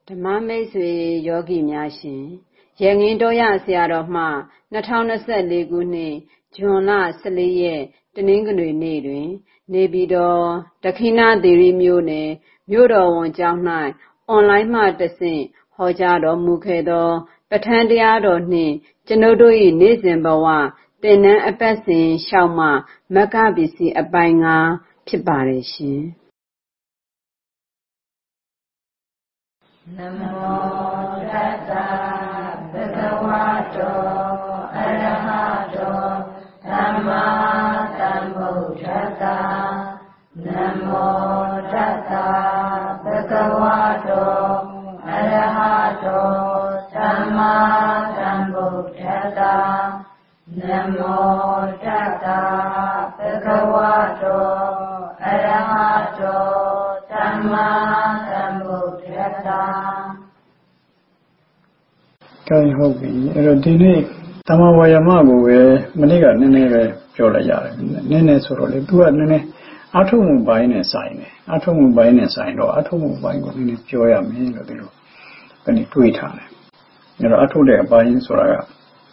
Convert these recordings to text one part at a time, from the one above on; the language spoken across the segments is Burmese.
ဓမ္မမိတ်ဆွေယောဂီများရှင်ရငင်းတော်ရဆရာတော်မှ2024ခုနှစ်ဇွန်လ14ရက်တနင်္ဂနွေနေ့တွင်နေပြည်တော်ဒက္ခိဏသီရိမြို့နယ်မြို့တော်ဝန်ကျောင်း၌အွန်လိုင်းမှတဆင့်ဟောကြားတော်မူခဲ့သောပဋ္ဌာန်းတရားတော်နှင့်ကျွန်ုပ်တို့၏နေ့စဉ်ဘဝသင်္นานအပတ်စဉ်လျှောက်မှမဂ္ဂပစ္စည်းအပိုင်း9ဖြစ်ပါတယ်ရှင်နမောတတ္တဗုဒ္ဓဝါတောအရဟတောသမ္မာသမ္ဗုဒ္ဓတ္တနမောတတ္တဗုဒ္ဓဝါတောအရဟတောသမ္မာသမ္ဗုဒ္ဓတ္တနမောတတ္တဗုဒ္ဓဝါတောအရဟတောသမ္မာသမ္ဗုဒ္ဓတ္တကဲဟုတ်ပြီအဲ့တော့ဒီနေ့သမဝါယမကိုပဲမနေ့ကနည်းနည်းပဲပြောလိုက်ရတယ်နည်းနည်းဆိုတော့လေသူကနည်းနည်းအထုံမှုပိုင်းနဲ့ဆိုင်တယ်အထုံမှုပိုင်းနဲ့ဆိုင်တော့အထုံမှုပိုင်းကိုနည်းနည်းပြောရမယ်လို့ဒီလိုကနေတွေးထားတယ်အဲ့တော့အထုတဲ့အပိုင်းဆိုတာက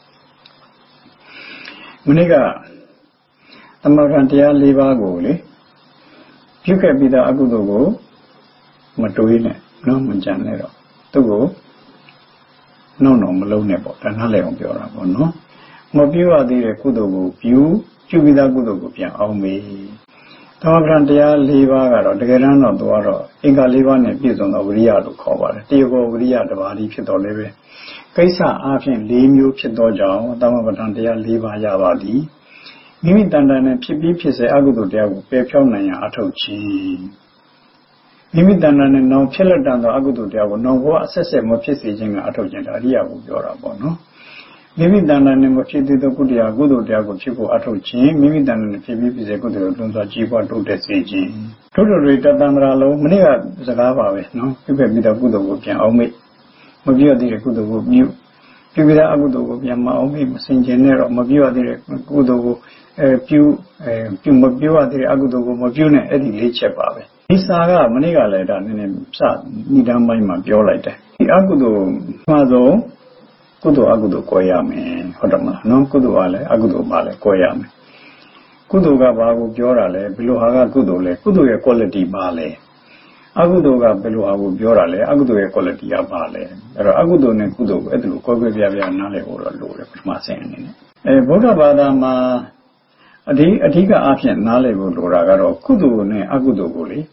မနေ့ကသမဂန်တရား၄ပါးကိုလေပြုခဲ့ပြီးသားအကုသိုလ်ကိုမတွေးနဲ့နော်မကြံနဲ့တော့သူ့ကိုနော်မလုံးနဲ့ပေါ့ဒါနားလည်အောင်ပြောတာပေါ့နော်မပြုရသေးတဲ့ကုသိုလ်ကိုပြုပြီးသားကုသိုလ်ကိုပြန်အောင်မေးသမဂန်တရား၄ပါးကတော့တကယ်တမ်းတော့သူကတော့အင်္ဂါ၄ပါးနဲ့ပြည့်စုံသောဝိရိယလို့ခေါ်ပါတယ်တယောဝိရိယတစ်ပါးဒီဖြစ်တော်လည်းပဲကိစ္စအားဖြင့်၄မျိုးဖြစ်သောကြောင့်သမဂန်တရား၄ပါးရပါသည်မိမိတန်တန်နဲ့ဖြစ်ပြီးဖြစ်စေအကုသိုလ်တရားကိုပယ်ဖြောင်းနိုင်ရန်အထောက်ခြင်းမိမိတန်တန်နဲ့နောင်ဖြစ်လက်တန်သောအကုသိုလ်တရားကိုနောင်ဘဝအဆက်ဆက်မဖြစ်စေခြင်းကအထောက်ခြင်းဒါအရိယာကိုပြောတာပေါ့နော်မိမိတန်တန်နဲ့မဖြစ်သေးသောကုသိုလ်တရားကိုဖြစ်ဖို့အထောက်ခြင်းမိမိတန်တန်နဲ့ဖြစ်ပြီးဖြစ်စေကုသိုလ်ကိုလွန်စွာကြီးပွားတိုးတက်စေခြင်းတို့တွေတတန္တရာလုံးမနေ့ကစကားပါပဲနော်ပြုခဲ့ပြီးသောကုသိုလ်ကိုပြန်အောင်မေ့မပြည့်သေးတဲ့ကုသိုလ်ကိုပြုပြီးသားအကုသိုလ်ကိုပြန်မအောင်မေ့မစင်ကြင်နဲ့တော့မပြည့်သေးတဲ့ကုသိုလ်ကိုပြုမပြည့်သေးတဲ့အကုသိုလ်ကိုမပြုနဲ့အဲ့ဒီ၄ချက်ပါပဲဒီစာကမနေ့ကလည်းဒါနည်းနည်းစဏိဒမ်းပိုင်းမှာပြောလိုက်တယ်ဒီအကုသိုလ်မှာဆုံးကုသိုလ်အကုသိုလ်ကိုရမယ်ဟုတ်တယ်မလားနော်ကုသိုလ်ကလည်းအကုသိုလ်ပါလည်းကိုရမယ်ကုသိုလ်ကဘာကိုပြောတာလဲဘယ်လိုဟာကကုသိုလ်လဲကုသိုလ်ရဲ့ quality ပါလဲအကုသိုလ်ကဘယ်လိုဟာကိုပြောတာလဲအကုသိုလ်ရဲ့ quality ကပါလဲအဲ့တော့အကုသိုလ်နဲ့ကုသိုလ်ကိုအဲ့ဒါလိုကွဲကွဲပြားပြားနားလည်ဖို့တော့လိုတယ်ပထမဆင့်အနေနဲ့ဗုဒ္ဓဘာသာမှာအဓိကအားဖြင့်နားလည်ဖို့လိုတာကတော့ကုသိုလ်နဲ့အကုသိုလ်ကိုလေ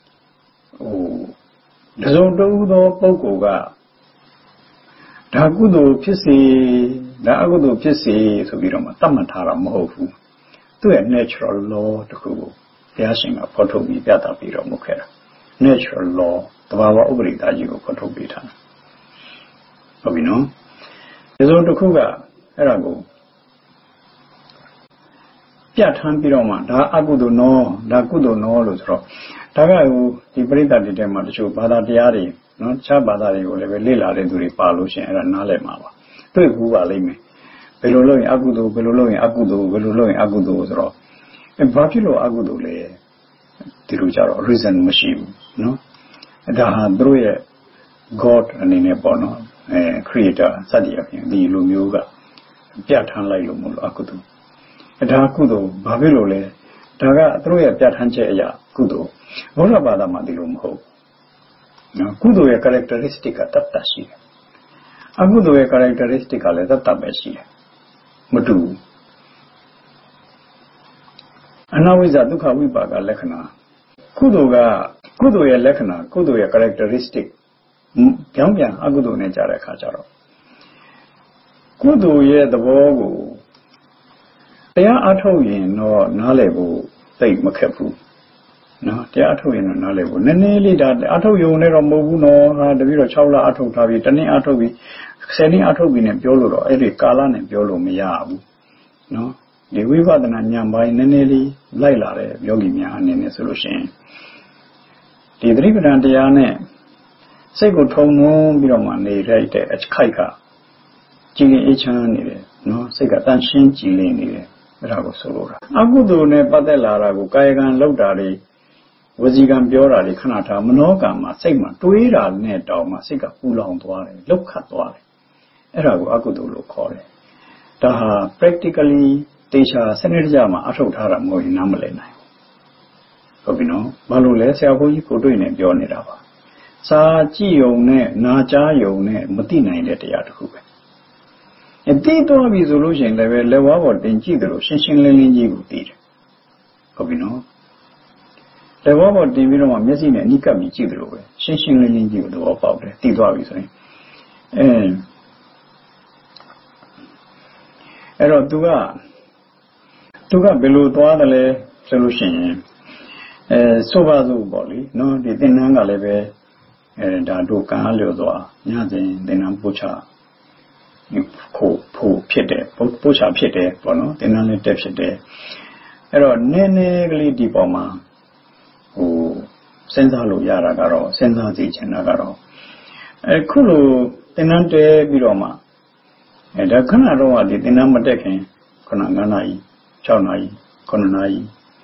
တစုံတဦးသောပုဂ္ဂိုလ်ကဒါကုသိုလ်ဖြစ်စေဒါအကုသိုလ်ဖြစ်စေဆိုပြီးတော့မှသတ်မှတ်ထားတာမဟုတ်ဘူးသူ့ရဲ့ natural law တခုကိုဘုရားရှင်ကဖော်ထုတ်ပြီးပြသပြီးတော့မဟုတ်ခဲ့တာ natural law သဘာဝဥပဒေသားကြီးကိုဖော်ထုတ်ပေးထားဟုတ်ပြီနော်တစုံတစ်ခုကအဲ့ဒါကိုပြဋ္ဌာန်းပြီးတော့မှဒါအကုသိုလ်နောဒါကုသိုလ်နောလို့ဆိုတော့ဒါကဒီပရိသတ်တွေထဲမှာတချို့ဘာသာတရားတွေနော်ခြားဘာသာတွေကိုလည်းပဲလေ့လာတဲ့သူတွေပါလို့ရှိရင်အဲ့ဒါနားလည်မှာပါတွေ့ဘူးပါလိမ့်မယ်ဘယ်လိုလုပ်ရင်အကုသိုလ်ဘယ်လိုလုပ်ရင်အကုသိုလ်ဘယ်လိုလုပ်ရင်အကုသိုလ်ဆိုတော့ဘာဖြစ်လို့အကုသိုလ်လဲဒီလိုကြတော့ reason မရှိဘူးနော်ဒါဟာသူတို့ရဲ့ God အနေနဲ့ပေါ့နော်creator စသည်အပြင်ဒီလူမျိုးကပြဋ္ဌာန်းလိုက်လို့မလို့အကုသိုလ်ဒါကုသိုလ်ဘာဖြစ်လို့လဲဒါကသူတို့ရဲ့ပြဋ္ဌာန်းချက်အရာကုသိုလ်ဘုရားဘာသာမှာဒီလိုမဟုတ်နော်ကုသိုလ်ရဲ့ characteristic ကတတ်တတ်ရှိတယ်အကုသိုလ်ရဲ့ characteristic ကလည်းတတ်တတ်ပဲရှိတယ်မတူဘူးအနဝိဇ္ဇဒုက္ခဝိပါကလက္ခဏာကုသိုလ်ရဲ့လက္ခဏာကုသိုလ်ရဲ့ characteristic ကြောင်းပြန်အကုသိုလ်နဲ့ကြားတဲ့အခါကျတော့ကုသိုလ်ရဲ့သဘောကိုတရားအထုတ်ရင်တော့နားလည်ဖို့သိမခက်ဘူးနော်တရားအထုတ်ရင်တော့နားလည်ဖို့နည်းနည်းလေးဒါအထုတ်ရုံနဲ့တော့မဟုတ်ဘူးနော်ဟာတပည့်တော့6လအထုတ်ထားပြီတစ်နှစ်အထုတ်ပြီ10နှစ်အထုတ်ပြီနဲ့ပြောလို့တော့အဲ့ဒီကာလနဲ့ပြောလို့မရဘူးနော်ဒီဝိပဿနာဉာဏ်ပိုင်းနည်းနည်းလေးလိုက်လာတဲ့ယောဂီများအနေနဲ့ဆိုလို့ရှိရင်ဒီသတိပဋ္ဌာန်တရားနဲ့စိတ်ကိုထုံနှုံးပြီးတော့မှနေလိုက်တဲ့အခိုက်ကကြည်လင်အေးချမ်းနေတယ်နော်စိတ်ကတန်ရှင်းကြည်လင်နေတယ်အဲ့ဒါကိုဆိုလိုတာအကုသိုလ်နဲ့ပတ်သက်လာတာကိုကာယကံလောက်တာတွေဝစီကံပြောတာလေခဏထားမနောကံမှာစိတ်မှာတွေးတာနဲ့တောင်မှစိတ်ကပူလောင်သွားတယ်လောက်ခတ်သွားတယ်အဲ့ဒါကိုအကုသိုလ်လို့ခေါ်တယ်ဒါဟာ practically တေချာစနစ်တကျမှာအထောက်ထားတာမဟုတ်ရင်နားမလည်နိုင်ဟုတ်ပြီနော်ဘာလို့လဲဆရာဘုန်းကြီးကိုတွေ့နေပြောနေတာပါစာကြည့်ုံနဲ့နာကြားယုံနဲ့မသိနိုင်တဲ့တရားတစ်ခုပဲအတိတော်ပြီဆိုလို့ရှိရင်လည်းပဲလက်ဝါးပေါ်တင်ကြည့်တယ်လို့ရှင်းရှင်းလင်းလင်းကြီးကိုသိတယ်ဟုတ်ပြီနော်လက်ဝါးပေါ်တင်ပြီးတော့မှမျက်စိနဲ့အနိကပ်ပြီးကြည့်တယ်လို့ပဲရှင်းရှင်းလင်းလင်းကြီးကိုသဘောပေါက်တယ်သိသွားပြီဆိုရင်အဲ့တော့သူကဘယ်လိုသွားတယ်လဲဆိုလို့ရှိရင်ဆိုပါစို့ပေါ့လေနော်ဒီသင်္นานကလည်းပဲဒါတို့ကံအားလျော်စွာညစဉ်သင်္นานပို့ချဖို့ဖြစ်တယ်ပို့ချဖြစ်တယ်ပေါ့နော်သင်္นานလည်းတက်ဖြစ်တယ်အဲ့တော့နည်းနည်းကလေးဒီပေါ်မှာစဉ်းစားလို့ရတာကတော့စဉ်းစားကြည့်ချင်တာကတော့အခုလိုသင်္นานတဲပြီးတော့မှဒါခဏတော့ဒီသင်္นานမတက်ခင်ခဏ9နာရီ6နာရီ9နာရီ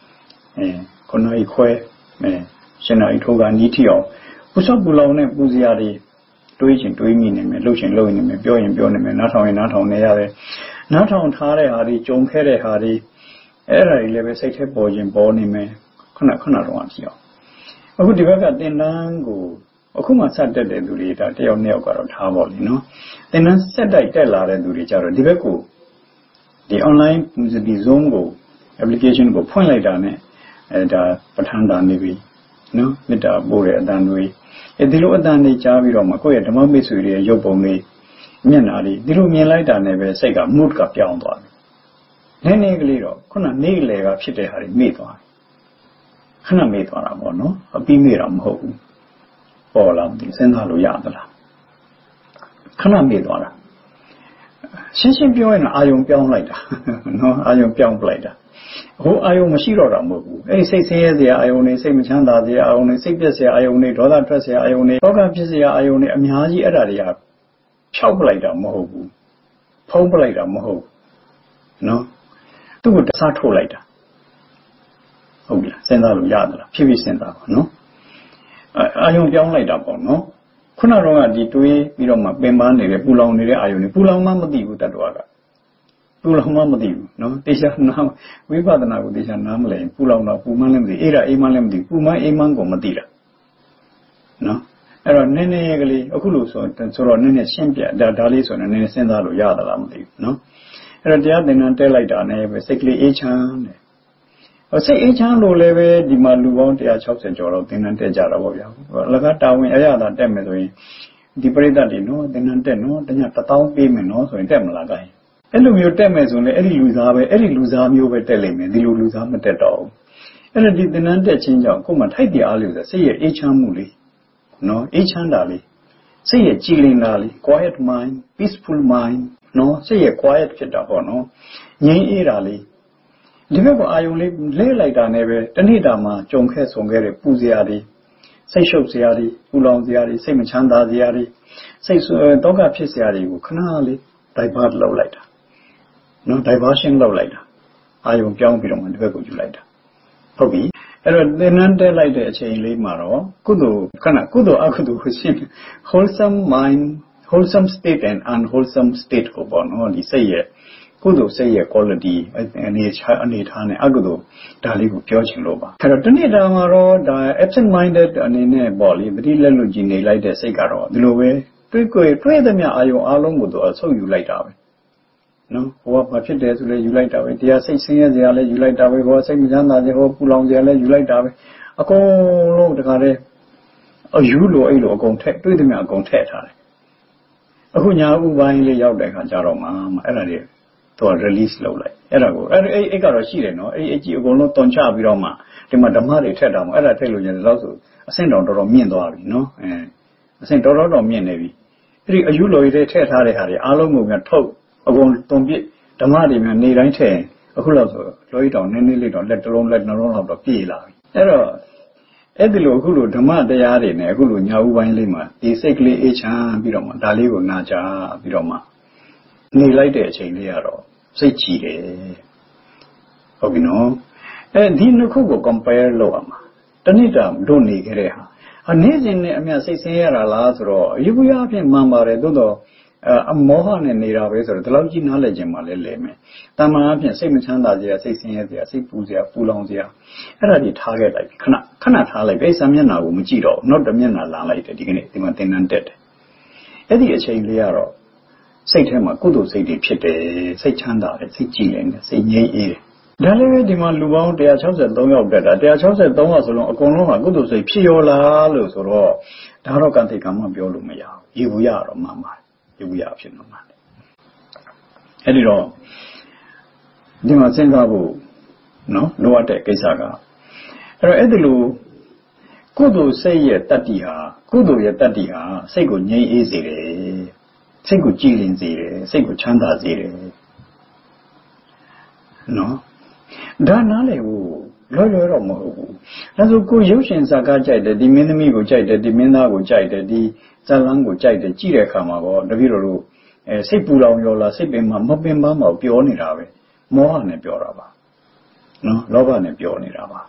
9နာရီခွဲ10နာရီထိုးကနီးထီအောင်ပူဆော့ပူလောင်နဲ့ပူစရာတွေတွေးချင်တွေးမိနေမယ်လှုပ်ချင်လှုပ်နေမယ်ပြောရင်ပြောနေမယ်နားထောင်ရင်နားထောင်နေရတယ်နားထောင်ထားတဲ့ဟာတွေကြုံခဲ့တဲ့ဟာတွေအဲ့ဒါတွေလည်းပဲစိတ်ထဲပေါ်ခြင်းပေါ်နေမယ်ခဏတော့အဖြစ်အောင်အခုဒီဘက်ကသင်္นานကိုအခုမှစတက်တဲ့သူတွေဒါတယောက်နှစ်ယောက်ကတော့ထားပါလိမ့်နော်သင်္นานဆက်တိုက်တက်လာတဲ့သူတွေကြတော့ဒီဘက်ကိုဒီ online ဒီ Zoom ကို application ကိုဖွင့်လိုက်တာနဲ့ဒါပဋ္ဌာန်းတာနေပြီနော်မေတ္တာပို့တဲ့အတန်တွေဒီလိုအတန်တွေကြားပြီးတော့မှကိုယ့်ရဲ့ဓမ္မမိတ်ဆွေတွေရဲ့ရုပ်ပုံတွေမျက်နှာတွေဒီလိုမြင်လိုက်တာနဲ့ပဲစိတ်က mood ကပြောင်းသွားတယ်နည်းနည်းကလေးတော့ခုနနေ့လေကဖြစ်တဲ့ဟာတွေမေ့သွားတယ်ခဏမေ့သွားတာပေါ့နော်အပြီးမေ့တာမဟုတ်ဘူးပေါ်လာတယ်စဉ်းစားလို့ရသလားခဏမေ့သွားတာရှင်းပြောရင်အာယုံပြောင်းလိုက်တာနော်အာယုံပြောင်းပလိုက်တာဟိုအာယုံမရှိတော့တာမဟုတ်ဘူးအဲ့ဒီစိတ်ဆင်းရဲစရာအာယုံတွေစိတ်မချမ်းသာစရာအာယုံတွေစိတ်ပြည့်စရာအာယုံတွေဒေါသထွက်စရာအာယုံတွေတောကဖြစ်စရာအာယုံတွေအများကြီးအဲ့ဒါတွေကဖြောက်ပလိုက်တာမဟုတ်ဘူးဖုံးပလိုက်တာမဟုတ်နော်သူ့ကိုတစားထုတ်လိုက်တာဟုတ်ပြီလားစဉ်းစားလို့ရသလားဖြစ်ဖြစ်စဉ်းစားပါနော်အာယုံပြောင်းလိုက်တာပေါ့နော်ခုနကတော့ဒီတွေးပြီးတော့မှပင်ပန်းနေတဲ့ပူလောင်နေတဲ့အာယုံတွေပူလောင်မှမသိဘူးတတ်တော်ကပူလောင်မှမသိဘူးနော်တေချာနာဝိပဿနာကိုတေချာနားမလဲပူလောင်တော့ပူမှန်းလည်းမသိအေးတာအေးမှန်းလည်းမသိပူမှန်းအေးမှန်းကိုမသိတာနော်အဲ့တော့နည်းနည်းကလေးအခုလို့ဆိုတော့နည်းနည်းရှင်းပြဒါလေးဆိုတော့နည်းနည်းစဉ်းစားလို့ရသလားမသိဘူးနော်အဲ့တော့တရားသင်္ကန်းတဲလိုက်တာနဲ့ပဲစိတ်ကလေးအေးချမ်းတယ်စိတ်အေးချမ်းလို့လည်းပဲဒီမှာလူပေါင်း160ကျော်တော့သင်္ကန်းတက်ကြတာပေါ့ဗျာလကတာဝန်အရသာတက်မယ်ဆိုရင်ဒီပရိသတ်တွေနော်သင်္ကန်းတက်နော်တည1000ပေးမယ်နော်ဆိုရင်တက်မလားကိုင်းအဲ့လိုမျိုးတက်မယ်ဆိုရင်အဲ့ဒီလူသားပဲအဲ့ဒီလူသားမျိုးပဲတက်လိမ့်မယ်ဒီလိုလူသားမတက်တော့ဘူးအဲ့ဒါဒီသင်္ကန်းတက်ခြင်းကြောင့်ကိုယ်မှထိုက်ပြအားလို့ဆိုစိတ်ရဲ့အေးချမ်းမှုလေးနော်အေးချမ်းတာလေးစိတ်ရဲ့ကြည်လင်တာလေး quiet mind peaceful mind နော်စိတ်ရဲ့ quiet ဖြစ်တာပေါ့နော်ငြိမ်းအေးတာလေးဒီဘက်ကအာယုံလေးလဲလိုက်တာနဲ့ပဲတနေ့တာမှာကြုံခဲ့ဆုံခဲ့တဲ့ပူစရာတွေစိတ်ရှုပ်စရာတွေပူလောင်စရာတွေစိတ်မချမ်းသာစရာတွေစိတ်တောကဖြစ်စရာတွေကိုခဏလေး divert လုပ်လိုက်တာနော် diversion လုပ်လိုက်တာအာယုံပြောင်းပြီးတော့မှဒီဘက်ကိုယူလိုက်တာဟုတ်ပြီအဲ့တော့သင်္นานတက်လိုက်တဲ့အချိန်လေးမှာတော့ကုသိုလ်အကုသိုလ်ရှင်း wholesome mind wholesome state and unwholesome state ကိုပေါ့နော်ဒီစိတ်ရဲ့ကုသိုလ်စိတ်ရဲ့ quality အနေထားနဲ့အကုသိုလ်ဒါလေးကိုပြောချင်လို့ပါအဲ့တော့တနေ့တာမှာတော့ဒါ absent minded အနေနဲ့ပေါ့လေပတိလက်လွတ်ကြည့်နေလိုက်တဲ့စိတ်ကတော့ဒီလိုပဲတွေးသမျှအာယုံအားလုံးကိုသူအဆုပ်ယူလိုက်တာပဲနော်ဟိုကဘာဖြစ်တယ်ဆိုလဲယူလိုက်တာပဲတရားစိတ်ဆင်းရဲစရာလဲယူလိုက်တာပဲဟိုစိတ်မချမ်းသာစရာဟိုပူလောင်စရာလဲယူလိုက်တာပဲအကုန်လုံးတခါတည်းအယူလိုအဲ့လိုအကုန်ထက်တွေးသမျှအကုန်ထည့်ထားတယ်အခုညာဥပိုင်းလေးရောက်တဲ့အခါကျတော့မှအဲ့ဒါတွေသူက release လုပ်လိုက်အဲ့ဒါကိုအဲ့ကတော့ရှိတယ်နော်အဲ့အကြည့်အကုန်လုံးတွန်ချပြီးတော့မှဒီမှာဓမ္မတွေထက်တာမှအဲ့ဒါထည့်လို့ရင်တော့ဆိုအဆင့်တော်တော်မြင့်သွားပြီနော်အဆင့်တော်မြင့်နေပြီအဲ့ဒီအယူလိုရတဲ့ထည့်ထားတဲ့ဟာတွေအားလုံးကိုများထုတ်အကုန်တွန်ပြစ်ဓမ္မတွေများနေတိုင်းထည့်အခုလောက်ဆိုလောကြီးတောင်နည်းနည်းလေးတော့လက်တစ်လုံးလက်နှလုံးလောက်တော့ပြေးလာပြီအဲ့တော့အဲ့ဒီလိုအခုလိုဓမ္မတရားတွေနဲ့အခုလိုညာဥပိုင်းလေးမှာဒီစိတ်ကလေးအေးချမ်းပြီးတော့မှဒါလေးကိုနာကြပြီးတော့မှနေလိုက်တဲ့အချိန်လေးကတော့စိတ်ကြည်တယ်ဟုတ်ပြီနော်အဲဒီနှစ်ခုကို compare လုပ်ရမှာတဏိတာတို့နေခဲ့တဲ့ဟာနေ့စဉ်နဲ့အမျှစိတ်ဆင်းရတာလားဆိုတော့ယေဘူးယအဖြစ်မှန်ပါတယ်သို့တော့အမောဟနဲ့နေတာပဲဆိုတော့ဒီလောက်ကြီးနားလည်ခြင်းမှလည်းလဲမယ်တာမန်အဖြစ်စိတ်မချမ်းသာစရာစိတ်ဆင်းရဲစရာစိတ်ပူစရာပူလောင်စရာအဲ့ဒါကြီးထားခဲ့လိုက်ခဏထားလိုက်ပဲစာမျက်နှာကိုမကြည့်တော့နောက်တစ်မျက်နှာလာလိုက်တယ်ဒီကနေ့ဒီမှာသင်္นานတက်တယ်အဲ့ဒီအချိန်လေးကတော့စိတ်ထဲမှာကုသိုလ်စိတ်တွေဖြစ်တယ်စိတ်ချမ်းသာတယ်စိတ်ကြည်လင်တယ်စိတ်ငြိမ်းအေးတယ်ဒါလည်းပဲဒီမှာလူပေါင်း163ယောက်တက်တာ163ယောက်ဆိုလုံးအကုန်လုံးကကုသိုလ်စိတ်ဖြစ်ရောလားလို့ဆိုတော့ဒါတော့ကံတိတ်ကမှပြောလို့မရဘူးယေဘူးယတော့မှန်ပါတယ်ယေဘူးယဖြစ်တော့မှန်တယ်အဲ့ဒီတော့ဒီမှာစဉ်းစားဖို့နော်လိုအပ်တဲ့ကိစ္စကအဲ့ဒီလိုကုသိုလ်စိတ်ရဲ့တတ္တိဟာကုသိုလ်ရဲ့တတ္တိဟာစိတ်ကိုငြိမ်းအေးစေတယ်စိတ်ကိုကြည်လင်စေတယ်စိတ်ကိုချမ်းသာစေတယ်နော်ဒါနားလေဘူးလွယ်တော့မဟုတ်ဘူးဒါဆိုကိုရုပ်ရှင်ဇာတ်ကားကြိုက်တယ်ဒီမင်းသမီးကိုကြိုက်တယ်ဒီမင်းသားကိုကြိုက်တယ်ဒီဇာတ်လမ်းကိုကြိုက်တယ်ကြည့်တဲ့အခါမှာတော့တပည့်တော်တို့စိတ်ပူလောင်ရောလားစိတ်ပင်မပင်ပန်းမပြောနေတာပဲမောဟနဲ့ပြောတာပါနော်လောဘနဲ့ပြောနေတာပါ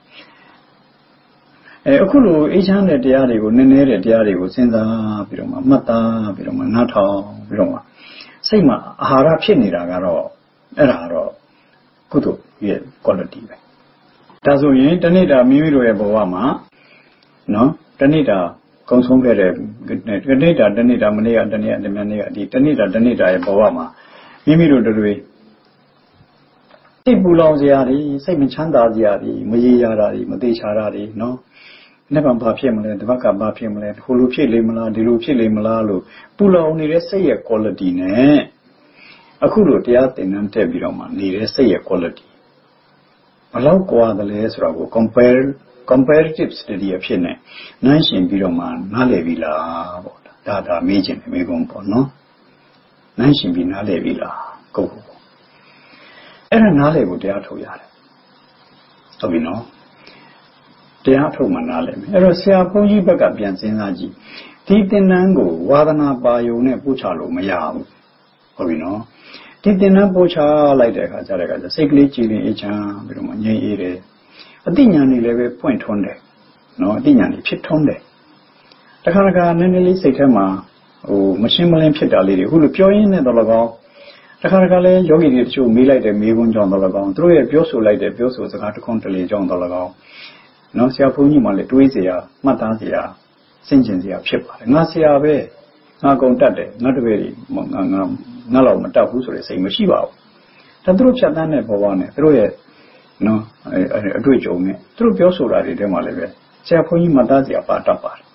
အခုလိုအေးချမ်းတဲ့တရားတွေကိုနည်းနည်းတဲ့တရားတွေကိုစဉ်းစားပြီးတော့မှမှတ်သားပြီးတော့မှနားထောင်ပြီးတော့မှစိတ်မှာအာဟာရဖြစ်နေတာကတော့အဲ့ဒါတော့ကုသိုလ်ရဲ့ quality ပဲဒါဆိုရင်တဏိတာမိမိတို့ရဲ့ဘဝမှာနော်တဏိတာကုံဆုံးခဲ့တဲ့တဏိတာမနေ့ကတနေ့ကတမနေ့ကဒီတဏိတာရဲ့ဘဝမှာမိမိတို့တွေစိတ်ပူလောင်စရာတွေစိတ်မချမ်းသာစရာတွေမရေရာတာတွေမသေးချာတာတွေနော်နေ့ကဘာဖြစ်မလဲတပတ်ကဘာဖြစ်မလဲဟိုလိုဖြစ်လိမ့်မလားဒီလိုဖြစ်လိမ့်မလားလို့ပူလောင်နေတဲ့စိတ်ရဲ့ quality နဲ့အခုလိုတရားသင်တန်းတက်ပြီးတော့မှနေတဲ့စိတ်ရဲ့ quality ဘယ်လောက်ကွာတယ်လဲဆိုတော့ကို comparative study အဖြစ်နဲ့နှိုင်းယှဉ်ပြီးတော့မှနားလည်ပြီလားပေါ့ဒါမေးခြင်းမေးခွန်းပေါ့နော်နှိုင်းယှဉ်ပြီးနားလည်ပြီလားကိုအဲ့ဒါနားလည်ဖို့တရားထုတ်ရတယ်ဟုတ်ပြီနော်တရားထုတ်မှနားလည်မယ်အဲ့တော့ဆရာဘုန်းကြီးဘက်ကပြန်စဉ်းစားကြည့်ဒီသင်တန်းကိုဝါဒနာပါယုံနဲ့ပို့ချလို့မရဘူးဟုတ်ပြီနော်ဒီသင်တန်းပို့ချလိုက်တဲ့အခါကျစိတ်ကလေးကြည်လင်အေးချမ်းပြီးတော့မှငြိမ်းအေးတယ်အသိဉာဏ်တွေလည်းပဲပွင့်ထွန်းတယ်နော်အသိဉာဏ်တွေဖြစ်ထွန်းတယ်တခါနည်းနည်းလေးစိတ်ထဲမှာမရှင်းမလင်းဖြစ်တာလေးတွေအခုလိုပြောရင်းနဲ့တော့၎င်းတခါလည်းယောဂီတွေတချို့မေးလိုက်တဲ့မေးခွန်းကြောင့်တော့၎င်းသူတို့ရဲ့ပြောဆိုလိုက်တဲ့ပြောဆိုစကားတစ်ခွန်းတစ်လေကြောင့်တော့၎င်းနော်ဆရာဘုန်းကြီးမှလည်းတွေးเสียမှတ်သားเสียစဉ်းကျင်เสียဖြစ်ပါတယ်ငါဆရာပဲငါကုန်တတ်တယ်ငါတပည့်တွေငါလောက်မတတ်ဘူးဆိုတဲ့စိတ်မရှိပါဘူးဒါသူတို့ဖြတ်သန်းတဲ့ဘဝနဲ့သူတို့ရဲ့နော်အတွေ့အကြုံနဲ့သူတို့ပြောဆိုတာတွေထဲမှာလည်းပဲဆရာဘုန်းကြီးမှတ်သားเสียပါတတ်ပါတယ်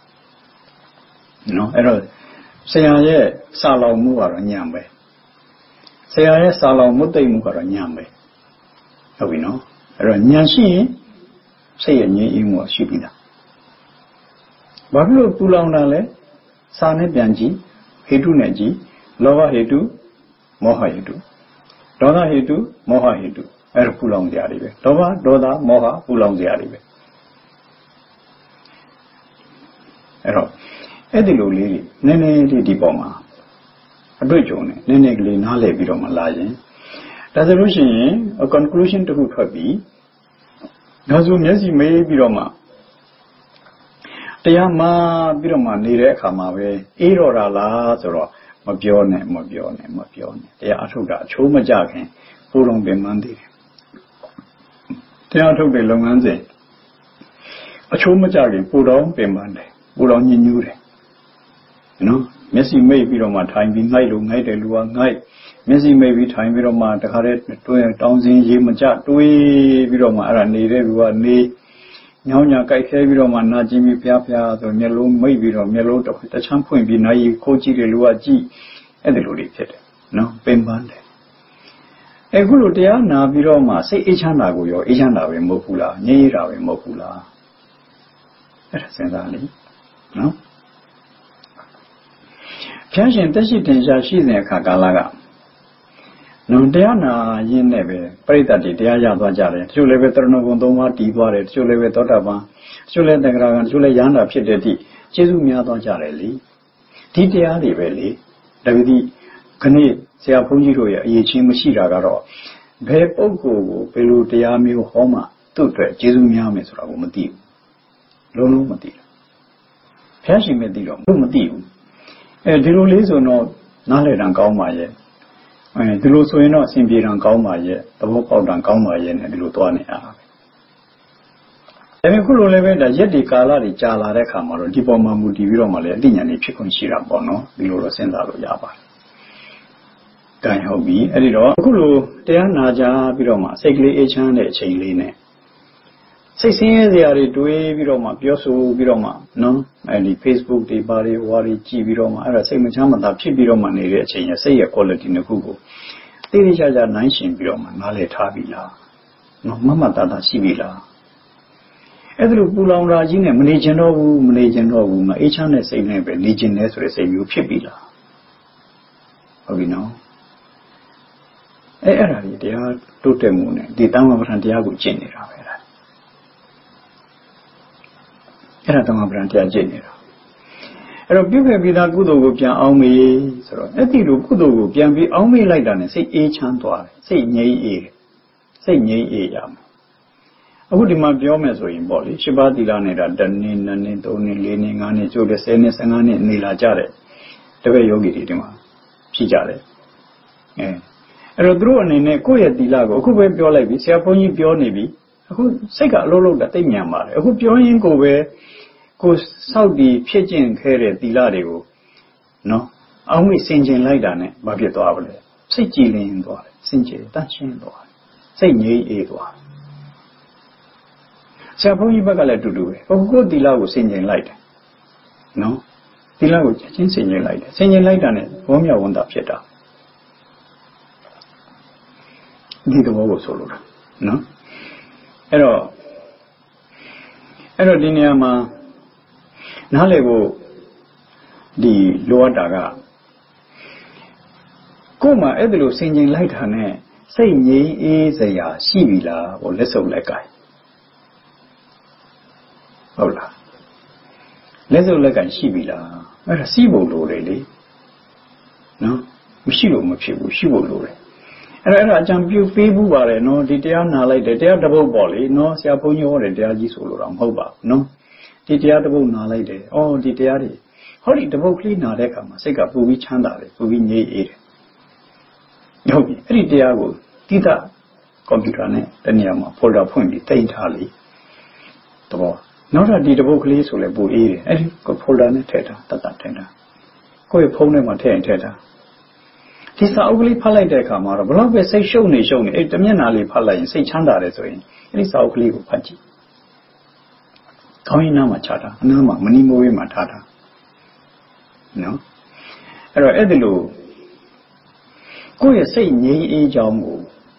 နော်အဲ့တော့ဆရာရဲ့စာလောင်မှုကတော့ညံပဲဆရာရဲ့စာလောင်မှုသိမ့်မှုကတော့ညံပဲဟုတ်ပြီနော်အဲ့တော့ညံရှိရင်စိတ်ရဲ့ငြိမ်းအေးမှုရှိပြီလားဘာဖြစ်လို့ပူလောင်တာလဲစာနဲ့ပြန်ကြည့်ဟေတုနဲ့ကြည့်လောဘဟေတုမောဟဟေတုဒေါသဟေတုမောဟဟေတုအဲ့ဒါပူလောင်ကြရတယ်ပဲလောဘဒေါသမောဟပူလောင်ကြရတယ်ပဲအဲ့တော့အဲ့ဒီလိုလေးနည်းနည်းလေးဒီပေါ်မှာအတွေ့အကြုံနဲ့နည်းနည်းကလေးနားလည်ပြီးတော့မှလာရင်ဒါဆိုလို့ရှိရင် conclusion တစ်ခုထွက်ပြီးဒါဆိုမျက်စိမေးပြီးတော့မှတရားမှာပြီးတော့မှနေတဲ့အခါမှာပဲအေးတော့တာလားဆိုတော့မပြောနဲ့တရားအထုတ်တာအချိုးမကြခင်ပူလုံးပင်ပန်းသေးတယ်တရားထုတ်တဲ့လုပ်ငန်းစဉ်အချိုးမကြခင်ပူတော့ပင်ပန်းတယ်ပူတော့ညှဉ်းညူးတယ်နော်မျက်စိမိတ်ပြီးတော့မှထိုင်ပြီးငိုက်လို့ငိုက်တယ်လူကငိုက်မျက်စိမိတ်ပြီးထိုင်ပြီးတော့မှတခါတည်းတွင်းတောင်းစင်းရေမကြတွေးပြီးတော့မှအဲ့ဒါနေတဲ့လူကနေညောင်းညာကြိုက်ခဲပြီးတော့မှနာကျင်ပြီးဖျားဆိုမျက်လုံးမိတ်ပြီးတော့မျက်လုံးတချမ်းဖွင့်ပြီးနိုင်ခိုးကြည့်တယ်လူကကြည့်အဲ့ဒီလိုတွေဖြစ်တယ်နော်ပင်ပန်းတယ်အခုလိုတရားနာပြီးတော့မှစိတ်အေးချမ်းတာကိုရောအေးချမ်းတာပဲမဟုတ်ဘူးလားငြိမ်းရတာပဲမဟုတ်ဘူးလားအဲ့ဒါစဉ်းစားလိနော်ဖျားရှင်တက်ရှိတင်ရှားရှိတဲ့အခါကာလကနော်တရားနာရင်းနဲ့ပဲပြိတ္တတွေတရားရသွားကြတယ်တချို့လည်းပဲတရဏဂုံ၃ပါးတည်သွားတယ်တချို့လည်းပဲသောတာပန်တချို့လည်းသံဃာကတချို့လည်းယန္တာဖြစ်တဲ့တိကျေးဇူးများသွားကြတယ်လေဒီတရားတွေပဲလေဒါပေမဲ့ခဏဆရာဘုန်းကြီးတို့ရဲ့အရေးချင်းမရှိတာကတော့ဘယ်ပုဂ္ဂိုလ်ကိုဘယ်လိုတရားမျိုးဟောမှသူသူ့အတွက်ကျေးဇူးများမယ်ဆိုတာကိုမသိဘူးလုံးလုံးမသိဘူးဘုရားရှင်ပဲသိတော့မသိဘူးဒီလိုလေးဆိုတော့နားလည်တံကောင်းပါရဲ့ဒီလိုဆိုရင်တော့အစဉ်ပြေတံကောင်းပါရဲ့သဘောပေါက်တံကောင်းပါရဲ့နဲ့ဒီလိုသွားနေရတာပဲဒါပေမဲ့ခုလိုလည်းပဲဒါရက်ဒီကာလတွေကြာလာတဲ့ခါမှာတော့ဒီပေါ်မှာမူတည်ပြီးတော့မှလည်းအသိဉာဏ်တွေဖြစ်ခွင့်ရှိတာပေါ့နော်ဒီလိုတော့စဉ်းစားလို့ရပါတယ်။ဒါဟုတ်ပြီအဲ့ဒီတော့အခုလိုတရားနာကြပြီးတော့မှစိတ်ကလေးအေးချမ်းတဲ့အချိန်လေးနဲ့စိတ်ဆင်းရဲစရာတွေတွေးပြီးတော့မှပြောဆိုပြီးတော့မှနော်အဲ့ဒီ Facebook တွေဘာတွေဟွာတွေကြည့်ပြီးတော့မှအဲ့ဒါစိတ်မချမ်းမသာဖြစ်ပြီးတော့မှနေတဲ့အချိန်ရစိတ်ရဲ့ quality တစ်ခုကိုသိသိချာချာနိုင်ရှင်ပြီးတော့မှနားလည်ထားပြီလားနော်မမတာတာရှိပြီလားအဲ့ဒါလိုပူလောင်ရာကြီးနဲ့မနေချင်တော့ဘူးမအေးချမ်းတဲ့စိတ်နဲ့ပဲနေချင်တယ်ဆိုတဲ့စိတ်မျိုးဖြစ်ပြီလားဟုတ်ပြီနော်အဲ့ဒါကြီးတရားတိုးတက်မှုနဲ့ဒီတမ္မာပဋ္ဌာန်တရားကိုကျင့်နေတာပဲအဲ့ဒါတမ္မာပဋ္ဌာန်တရားကျင့်နေတာအဲ့တော့ပြုခဲ့ပြီးသားကုသိုလ်ကိုပြန်အောင်မေးဆိုတော့အဲ့ဒီလိုကုသိုလ်ကိုပြန်ပြီးအောင်မေးလိုက်တာနဲ့စိတ်အေးချမ်းသွားတယ်စိတ်ငြိမ်းအေးရမယ်အခုဒီမှာပြောမယ်ဆိုရင်ပေါ့လေ7ပါးသီလနဲ့တာ1နှစ်2နှစ်3နှစ်4နှစ်5နှစ်ကျိုးတဲ့10နှစ်15နှစ်နေလာကြတဲ့တပည့်ယောဂီတွေဒီမှာဖြစ်ကြတယ်အဲ့တော့သူတို့အနေနဲ့ကိုယ့်ရဲ့သီလကိုအခုပဲပြောလိုက်ပြီဆရာဘုန်းကြီးပြောနေပြီအခုစိတ်ကအလုံးလုံးတာသိမြန်ပါတယ်အခုပြောရင်းကိုပဲကိုစောက်တည်ဖြစ်ကျင့်ခဲ့တဲ့သီလတွေကိုနော်အောင်းမိစင်ကျင်လိုက်တာနဲ့မဖြစ်သွားဘူးလေစိတ်ကြည်လင်သွားတယ်စင်ကြယ်တန့်ရှင်းသွားတယ်စိတ်ငြိမ်းအေးသွားတယ်ဆရာဘုန်းကြီးဘက်ကလည်းတူတူပဲအခုကိုသီလကိုစင်ကျင်လိုက်တယ်နော်သီလကိုချင်းစင်ကျင်လိုက်တယ်စင်ကျင်လိုက်တာနဲ့ဘောမြောက်ဝန်တာဖြစ်တာဒီသဘောကိုဆိုလိုတာနော်အဲ့တော့ဒီနေရာမှာနားလည်ဖို့ဒီလိုအပ်တာကကိုယ်မှာအဲ့ဒါလိုဆင်ခြင်လိုက်တာနဲ့စိတ်ငြိမ်းအေးစရာရှိပြီလားဟိုလက်စုပ်လက်ကင်ဟုတ်လားလက်စုပ်လက်ကင်ရှိပြီလားအဲ့ဒါစီးဖို့လိုတယ်လေနော်မရှိလို့မဖြစ်ဘူးရှိဖို့လိုတယ်အဲ့ဒါအကြံပြုပေးဘူးပါတယ်နော်ဒီတရားနာလိုက်တယ်တရားတစ်ပုဒ်ပေါ့လေနော်ဆရာဘုန်းကြီးဟောတယ်တရားကြီးဆိုလို့တော့မဟုတ်ပါဘူးနော်ဒီတရားတစ်ပုဒ်နာလိုက်တယ်အော်ဒီတရားတွေဟောဒီတစ်ပုဒ်ကလေးနာတဲ့အခါမှာစိတ်ကပူပြီးချမ်းသာတယ်ပူပြီးငြိမ်းအေးတယ်ဟုတ်ပြီအဲ့ဒီတရားကိုတိတကွန်ပျူတာနဲ့တနည်းမှာ folder ဖွင့်ပြီးတင်ထားလိတော့နောက်တော့ဒီတစ်ပုဒ်ကလေးဆိုလဲပူအေးတယ်အဲ့ဒီ folder နဲ့ထည့်ထားတတ်ထည့်ထားကိုယ့်ရဲ့ဖုန်းထဲမှာထည့်ရင်ထည့်ထားဒီစာအုပ်ကလေးဖတ်လိုက်တဲ့အခါမှာတော့ဘလောက်ပဲစိတ်ရှုပ်နေအဲ့တမျက်နှာလေးဖတ်လိုက်ရင်စိတ်ချမ်းသာတယ်ဆိုရင်အဲ့ဒီစာအုပ်ကလေးကိုဖတ်ကြည့်ခေါင်းရင်းနားမှာချတာအနားမှာမနီမိုးဝေးမှာထားတာနော်အဲ့တော့အဲ့ဒီလိုကိုယ့်ရဲ့စိတ်ငြိမ်းအေးကြောင်းကို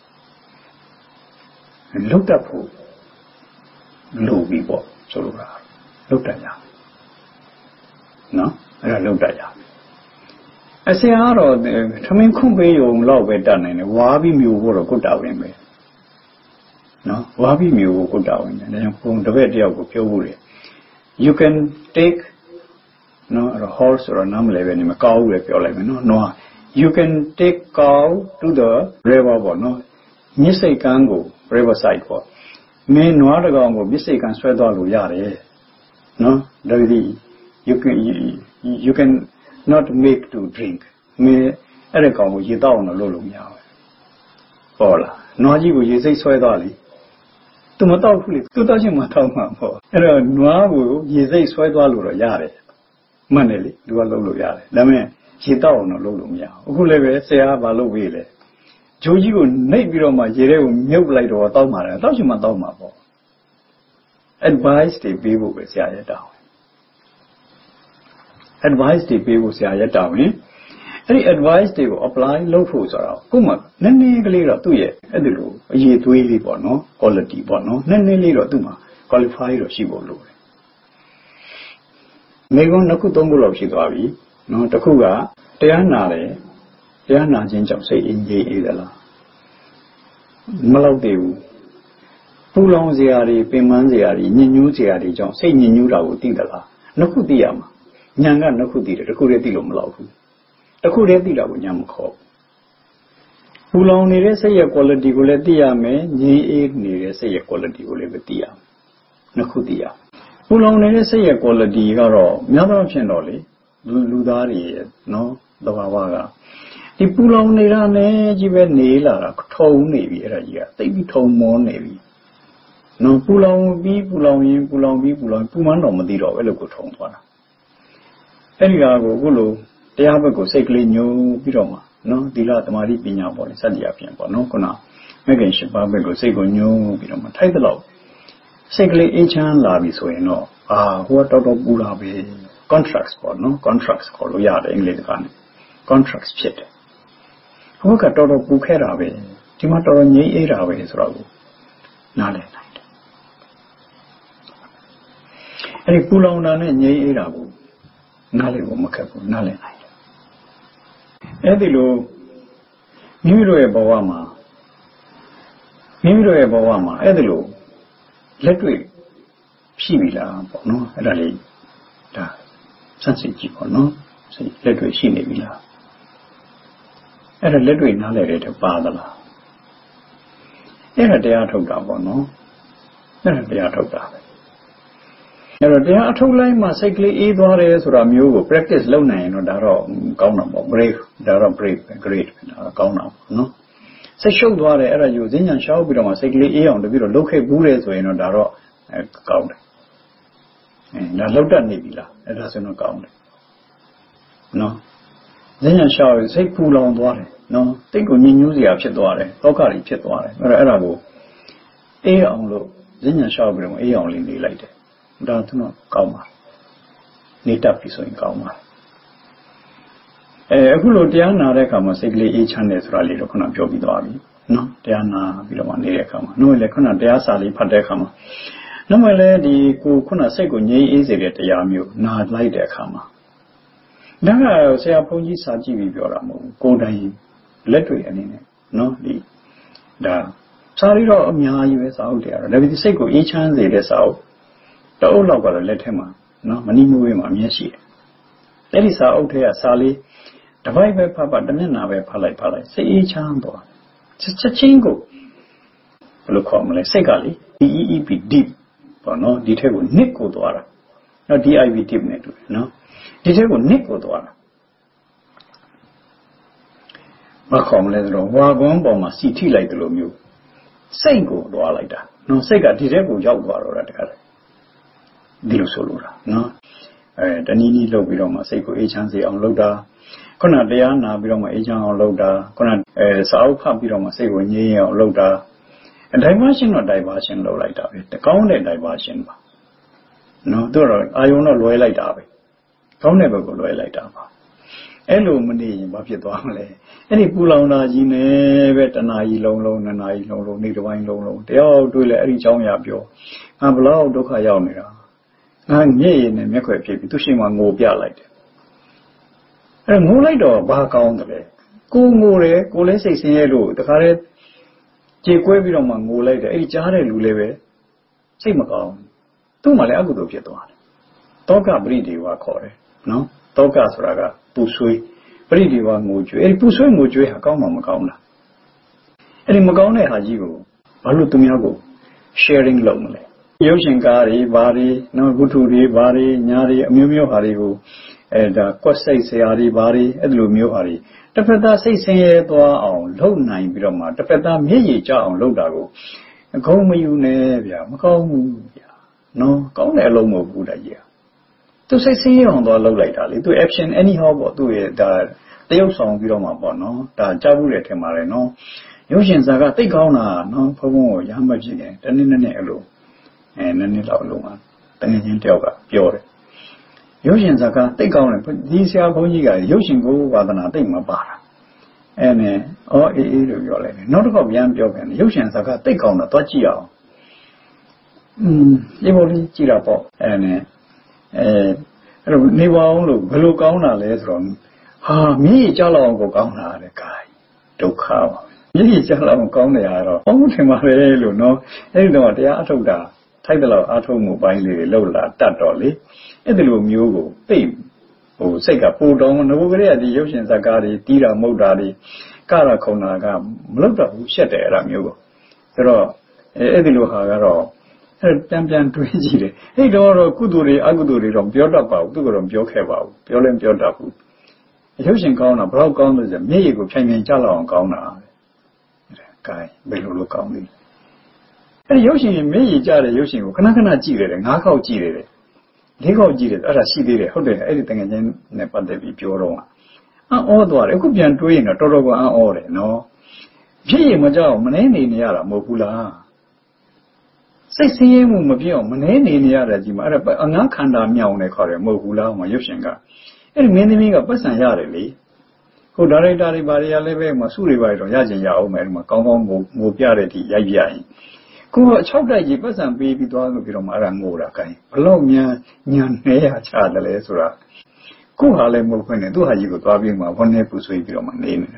လုတ်တတ်ဖို့လိုပြီပေါ့ဆိုလိုတာလုတ်တတ်ရနော်အဲ့ဒါလုတ်တတ်ရအစင်ကတော့ထမင်းခွန့်ပေးရုံလောက်ပဲတတ်နိုင်တယ်ဝါပြီးမျိုးဖို့တော့ကုတ္တဝင်ပဲနော်ဝါပြီးမျိုးကိုကုတ္တဝင်တယ်ဒါကြောင့်ဘုံတစ်ပည့်တယောက်ကိုပြောဖို့လေ you can take နော်အဲ့ horse ဆိုတော့နားမလဲပဲနေမကောင်းဘူးလေပြောလိုက်မယ်နော်နွား you can take cow to the river ပေါ့နော်မြစ်စိတ်ကမ်းကို river side ပေါ့မင်းနွားတစ်ကောင်ကိုမြစ်စိတ်ကမ်းဆွဲသွားလို့ရတယ်နော်ဒါဒီ you can not make to drink မင်းအဲ့ဒါကောင်ကိုရေတောက်အောင်လုပ်လို့မရဘူးဟုတ်လားနွားကြီးကိုရေစိတ်ဆွဲသွားလေသူမတောက်ဘူးလေသူတောက်ချင်းမှတောက်မှာပေါ့အဲ့တော့နွားကိုရေစိတ်ဆွဲသွားလို့တော့ရတယ်မှန်တယ်လေသူကလုပ်လို့ရတယ်ဒါပေမဲ့ရေတောက်အောင်လုပ်လို့မရဘူးအခုလည်းပဲဆရာကမလုပ်ပေးလေဂျိုးကြီးကိုနှိပ်ပြီးတော့မှရေထဲကိုမြုပ်လိုက်တော့တောက်မှာတယ်တောက်ချင်းမှတောက်မှာပေါ့ advice တွေပေးဖို့ပဲဆရာရဲ့တောင်းadvice တွေပေးဖို့ဆရာရက်တာဝင်အဲ့ဒီ advice တွေကို apply လုပ်ဖို့ဆိုတော့ကို့မှာနည်းနည်းကလေးတော့သူ့ရဲ့အဲ့ဒီလိုအရေးသွေးလေးပေါ့နော် quality ပေါ့နော်နည်းနည်းလေးတော့သူ့မှာ qualify တော့ရှိဖို့လိုတယ်မိကုန်းတစ်ခုသုံးခုလောက်ရှိသွားပြီနော်တစ်ခုကတရားနာတယ်တရားနာခြင်းကြောင့်စိတ်အငြိမ်အေးသလားမလောက်သေးဘူးပူလောင်စရာတွေပင်ပန်းစရာတွေညှဉ်းညူးစရာတွေကြောင့်စိတ်ညှဉ်းညူးတာကိုသိသလားနှစ်ခုသိရမှာဉာဏ်ကနှစ်ခုသိတယ်တစ်ခုတည်းသိလို့မလောက်ဘူးတစ်ခုတည်းသိတာကိုဉာဏ်မခေါ်ဘူးပူလောင်နေတဲ့စိတ်ရဲ့ quality ကိုလည်းသိရမယ်ငြိမ်းအေးနေတဲ့စိတ်ရဲ့ quality ကိုလည်းသိရမယ်နှစ်ခုသိရပူလောင်နေတဲ့စိတ်ရဲ့ quality ကတော့များသောအားဖြင့်တော့လေလူသားတွေရဲ့နော်သဘာဝကဒီပူလောင်နေတာနဲ့ကြီးပဲနေလာတာထုံနေပြီအဲ့ဒါကြီးကသိပြီးထုံမောနေပြီနော်ပူလောင်ပြီးပူလောင်ရင်ပူလောင်ပြီးပူလောင်ပူမှန်းတော့မသိတော့အဲ့လိုကိုထုံသွားတာအဲ့ဒီဟာကိုအခုလိုတရားဘက်ကိုစိတ်ကလေးညှိုးပြီးတော့မှနော်သီလသမာဓိပညာပေါ့လေစသဖြင့်ပေါ့နော်ခုနမဂ္ဂင်၈ပါးဘက်ကိုစိတ်ကိုညှိုးပြီးတော့မှထိုက်တဲ့လောက်စိတ်ကလေးအေးချမ်းလာပြီဆိုရင်တော့ဟိုကတော်ပူလာပဲ contracts ပေါ့နော် contracts ခေါ်လို့ရတယ်အင်္ဂလိပ်စကားနဲ့ contracts ဖြစ်တယ်ဟိုကတော်ပူခဲ့တာပဲဒီမှာတော်ငြိမ်းအေးတာပဲဆိုတော့နားလည်နိုင်တယ်အဲ့ဒီပူလောင်တာနဲ့ငြိမ်းအေးတာကိုနားလည်ဖို့မခက်ဘူးနားလည်နိုင်တယ်အဲ့ဒီလိုမိမိတို့ရဲ့ဘဝမှာအဲ့ဒီလိုလက်တွေ့ရှိပြီလားပေါ့နော်အဲ့ဒါလေးဒါစမ်းစစ်ကြည့်ပေါ့နော်လက်တွေ့ရှိနေပြီလားအဲ့ဒါလက်တွေ့နားလည်တဲ့ပါသလားအဲ့ဒါတရားထုတ်တာပေါ့နော်အဲ့ဒါတရားထုတ်တာပဲအဲ့တော့တရားအထုတ်လိုက်မှစိတ်ကလေးအေးသွားတယ်ဆိုတာမျိုးကို practice လုပ်နိုင်ရင်တော့ဒါတော့ကောင်းတာပေါ့ brave ဒါတော့ brave great ဒါတော့ကောင်းတာပေါ့နော်စိတ်ရှုပ်သွားတယ်အဲ့ဒါယူဈဉ္ညာရှောက်ပြီးတော့မှစိတ်ကလေးအေးအောင်တပြီးတော့လှုပ်ခဲ့ဘူးတယ်ဆိုရင်တော့ဒါတော့ကောင်းတယ်ဒါလှုပ်တတ်နေပြီလားအဲ့ဒါဆိုတော့ကောင်းတယ်နော်ဈဉ္ညာရှောက်စိတ်ပူလောင်သွားတယ်နော်စိတ်ကိုညှဉ်းညူးစရာဖြစ်သွားတယ်တောကတွေဖြစ်သွားတယ်အဲ့ဒါကိုအေးအောင်လို့ဈဉ္ညာရှောက်ပြီးတော့အေးအောင်လေးနေလိုက်တယ်ဒါသူတော့ကောင်းပါနေတတ်ပြီဆိုရင်ကောင်းပါအခုလိုတရားနာတဲ့အခါမှာစိတ်ကလေးအေးချမ်းတယ်ဆိုတာလေးတော့ခုနပြောပြီးသွားပြီနော်တရားနာပြီးတော့မှနေတဲ့အခါမှာနှုတ်လည်းခုနတရားစာလေးဖတ်တဲ့အခါမှာနှုတ်လည်းဒီကိုခုနစိတ်ကိုငြိမ်းအေးစေတဲ့တရားမျိုးနာလိုက်တဲ့အခါမှာဒါကဆရာဘုန်းကြီးစာကြည့်ပြီးပြောတာမဟုတ်ဘူးကိုယ်တိုင်လက်တွေ့အနေနဲ့နော်ဒီဒါစာရီတော့အများကြီးပဲစာအုပ်တွေကတော့ဒါပေမဲ့စိတ်ကိုအေးချမ်းစေတဲ့စာအုပ်တအုပ်လောက်ကတော့လက်ထဲမှာနော်မနီမွေးမှာအမြဲရှိတယ်အဲ့ဒီစာအုပ်ထဲကစာလေးတစ်ပိုက်ပဲဖတ်တစ်မျက်နှာပဲဖတ်လိုက်စိတ်အေးချမ်းသွားချက်ချင်းကိုဘယ်လိုခေါ်မလဲစိတ်ကလေ DEEP deep ပေါ့နော်ဒီထက်ကိုနစ်ကိုသွားတာနော် DIV deep နဲ့တူတယ်နော်ဒီထက်ကိုနစ်ကိုသွားတာမခေါ်မလဲဆိုတော့ဝါကွန်းပေါ်မှာစီထိလိုက်တယ်လို့မျိုးစိတ်ကိုသွားလိုက်တာနော်စိတ်ကဒီထက်ကိုရောက်သွားတော့တာတခါလေဒီလိုဆိုလိုတာနော်တနည်းနည်းလုပ်ပြီးတော့မှစိတ်ကိုအေးချမ်းစေအောင်လုပ်တာခုနတရားနာပြီးတော့မှအေးချမ်းအောင်လုပ်တာခုနစာအုပ်ဖတ်ပြီးတော့မှစိတ်ကိုငြိမ်းအောင်လုပ်တာ diversion တော့ diversion လုပ်လိုက်တာပဲတကောင်းတဲ့ diversion ပါနော်သူတော့အာယုံတော့လွဲလိုက်တာပဲကောင်းတဲ့ဘက်ကိုလွဲလိုက်တာပါအဲ့လိုမနေရင်ဘာဖြစ်သွားမလဲအဲ့ဒီပူလောင်တာကြီးနဲ့ပဲတနာကြီးလုံးနှစ်နာရီလုံးနေ့တစ်ပိုင်းလုံးတယောက်တွေ့လဲအဲ့ဒီအကြောင်းအရာပြောငါဘလောက်ဒုက္ခရောက်နေတာငါညစ်ရည်နဲ့မျက်ခွက်ဖြစ်ပြီးသူရှိမှငိုပြလိုက်တယ်အဲ့ငိုလိုက်တော့ဘာကောင်းတယ်ကိုငိုတယ်ကိုလည်းစိတ်ဆင်းရဲလို့တခါတည်းကြေကွဲပြီးတော့မှငိုလိုက်တယ်အဲ့ဒီကြားတဲ့လူလည်းပဲစိတ်မကောင်းသူ့မှလည်းအကုသိုလ်ဖြစ်သွားတယ်တောကပရိဒေဝခေါ်တယ်နော်တောကဆိုတာကပူဆွေးပရိဒေဝငိုကြွေးအဲ့ဒီပူဆွေးငိုကြွေးဟာကောင်းမှမကောင်းလားအဲ့ဒီမကောင်းတဲ့ဟာကြီးကိုဘာလို့သူများကို sharing လုပ်မလဲရုပ်ရှင်ကားတွေဘာတွေနော်ဝတ္ထုတွေဘာတွေညာတွေအမျိုးမျိုးဟာတွေကိုဒါကွက်စိတ်ဆရာတွေဘာတွေအဲ့လိုမျိုးဟာတွေတစ်ဖက်သားစိတ်ဆင်းရဲသွားအောင်လုပ်နိုင်ပြီးတော့မှတစ်ဖက်သားမျက်ရည်ကျအောင်လုပ်တာကိုအကုန်မယူနဲ့ဗျာမကောင်းဘူးဗျာနော်ကောင်းတဲ့အလုံးမဟုတ်ဘူးတကြီးသူစိတ်ဆင်းရဲအောင်သွားလုပ်လိုက်တာလေသူ action anyhow ပေါ့သူရဲ့ဒါတရုပ်ဆောင်ပြီးတော့မှပေါ့နော်ဒါကြားဘူးတယ်ထင်ပါတယ်နော်ရုပ်ရှင်ဇာကတိတ်ကောင်းတာနော်ဘုံဘုံကိုရမ်းမဖြစ်တယ်တနေ့နဲ့အဲ့လိုနည်းနည်းလောက်လုံးမှာတကယ်ချင်းတယောက်ကပြောတယ်ရုပ်ရှင်ဇာကတိတ်ကောင်းတယ်ဒီဆရာဘုန်းကြီးကရုပ်ရှင်ကိုဝါသနာတိတ်မပါတာအဲ့နဲ့အေးလို့ပြောလိုက်တယ်နောက်တစ်ခေါက်ပြန်ပြောပြန်တယ်ရုပ်ရှင်ဇာကတိတ်ကောင်းတာသွားကြည့်အောင်ဒီလိုလေးကြည့်တာပေါ့အဲ့နဲ့အဲ့လိုနေပါအောင်လို့ဘယ်လိုကောင်းတာလဲဆိုတော့ဟာမြည်ကြလောက်အောင်ကိုကောင်းတာတဲ့ကာယဒုက္ခပါမြည်ကြလောက်အောင်ကောင်းတယ်ကတော့ဘုံထင်ပါလေလို့နော်အဲ့ဒီတော့တရားအထုတ်တာထိုက်တယ်လို့အားထုတ်မှုပိုင်းလေးတွေလှုပ်လာတတ်တော့လေအဲ့ဒီလိုမျိုးကိုသိစိတ်ကပူတောင်းငိုကလေးကဒီရုပ်ရှင်ဇာတ်ကားတွေတီးတာမဟုတ်တာတွေ Kara Konaga, Mluta, who shed there, Ramugo. So, Ediluha, Champion to Hiji. Hey, Doro, Kuduri, Aguduri, Biodapa, Durum, Biokeva, Biolem Biodapu. Using Gona, Brow Gona, the Migo came in Jala on Gona. Guy, Belu County. And using me, Jara using Kanakana Jire, and Hako Jire. They go Jire, as I see the hotel, everything and then never they be pure. All the it could be doing a Torogo or no. Gee, Majo, Manani Niara, Mopula. Say, see, Mumabio, Manani Niara, Jimara, but Anakanda Miaone Kore, Mopula, my Yoshinga. And many a person yarely. Who directly Baria Leve, Masuri, Yaji Yao, Macombo, Mopiarity, Yayi. Go Chowdaji person baby dog of Aramura Kai. Along Yan Nea Chadalesura. Go Hale Mopene, do Haji go to Abima, one neck to sweep your name.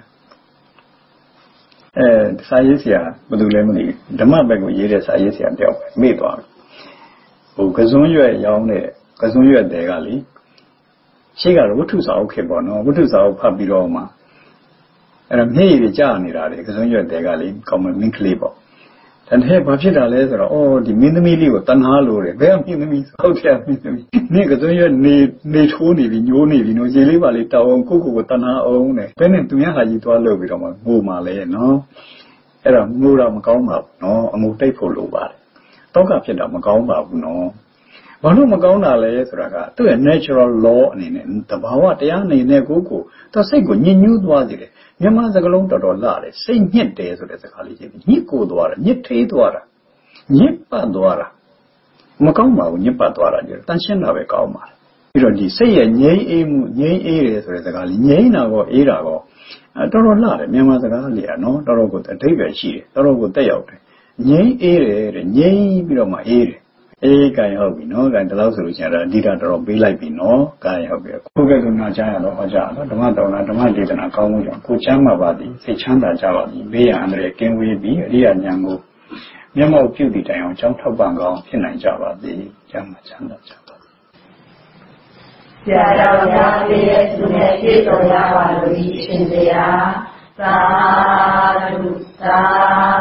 Sayesia, Budulemni, the Mabago Yeres Sayesia Del, Medor. O Kazunyu Yaone, Kazunyu Degali. She got what to saw Kebono, what to saw Pabiroma. And I'm here, Johnny, because when you're Degali, come and link labor. And here, Pachita leather, oh, the minimili or Tanhalo, where minimis, out there, minimi. Niggas, when you're need honey, in your navy, no Jilivali town, Kuku with Tana own, penning to Yahaji to a little bit of a Mumale, no? Era Mura Macoma, no, a Mutepolo bad. Talk up to the Macoma, no. One Magona letteraga to a natural law in the Bawatiani Neguku, to say good new dwadi. Yamazagalo dollar, same yet days of the college, Nico Dwara, Nite Dwara, Nipa Dwara, Macoma, Nipa Dwara, Tanshan of a Kauma. You don't say a yea areas of the Gali, Yena or Erago. I don't know, Yamazagalia, no, Dorogo, the David she, Dorogo day out. Yea area, yea below my area. Guy Hobby, no, and the last solution, did not be like me, no, Guy Hobby. Who get to Najana or Java, the Madonna, the Madrid and Akamu, Kuchama Badi, Sechanda Javadi, Bea Andre, can we be, Ria Yango, Yamo Beauty Town, Jump Bango, Pina Java, the Jama Chanda Java. Yada, yes, to make it or Yava, in the Sa